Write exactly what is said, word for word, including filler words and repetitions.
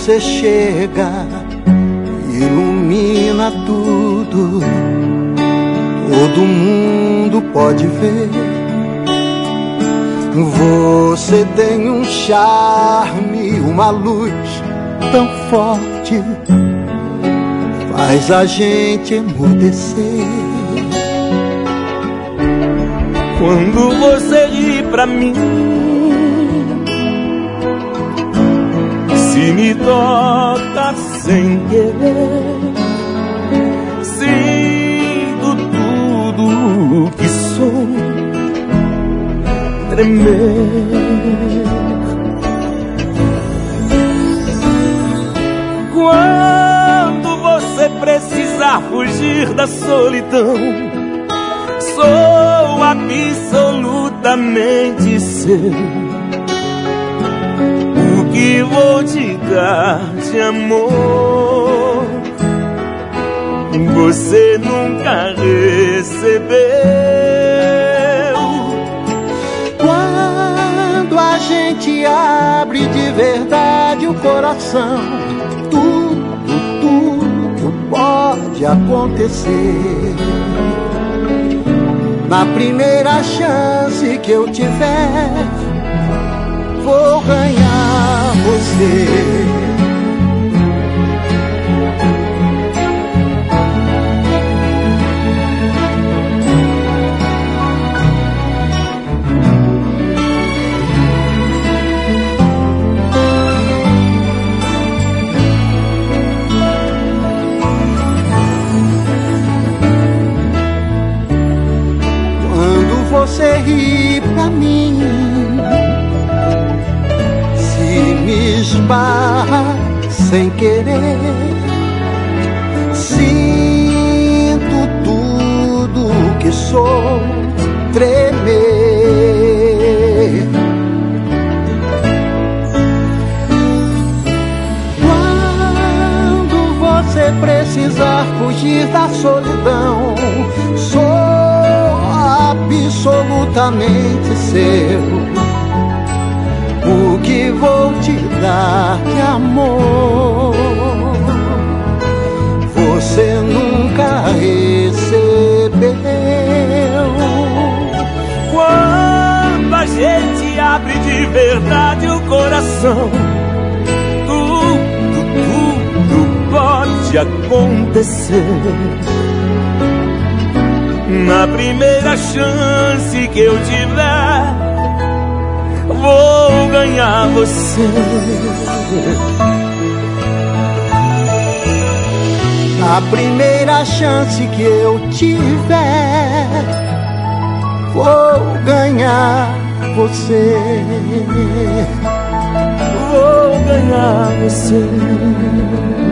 você chega, ilumina tudo, todo mundo pode ver. Você tem um charme, uma luz tão forte, faz a gente emudecer. Quando você ri pra mim, se me toca sem querer, sinto tudo que sou tremer. Quando você precisar fugir da solidão, sou absolutamente seu. O que vou te dar de amor, você nunca recebeu. Quando a gente abre de verdade o coração, tudo, tudo pode acontecer. Na primeira chance que eu tiver, vou ganhar você. Você ri pra mim, se me esbarra sem querer, sinto tudo que sou tremer. Quando você precisar fugir da solidão, sou absolutamente seu. O que vou te dar de amor, você nunca recebeu. Quando a gente abre de verdade o coração, tudo, tudo pode acontecer. Na primeira chance que eu tiver, vou ganhar você. Na primeira chance que eu tiver, vou ganhar você. Vou ganhar você.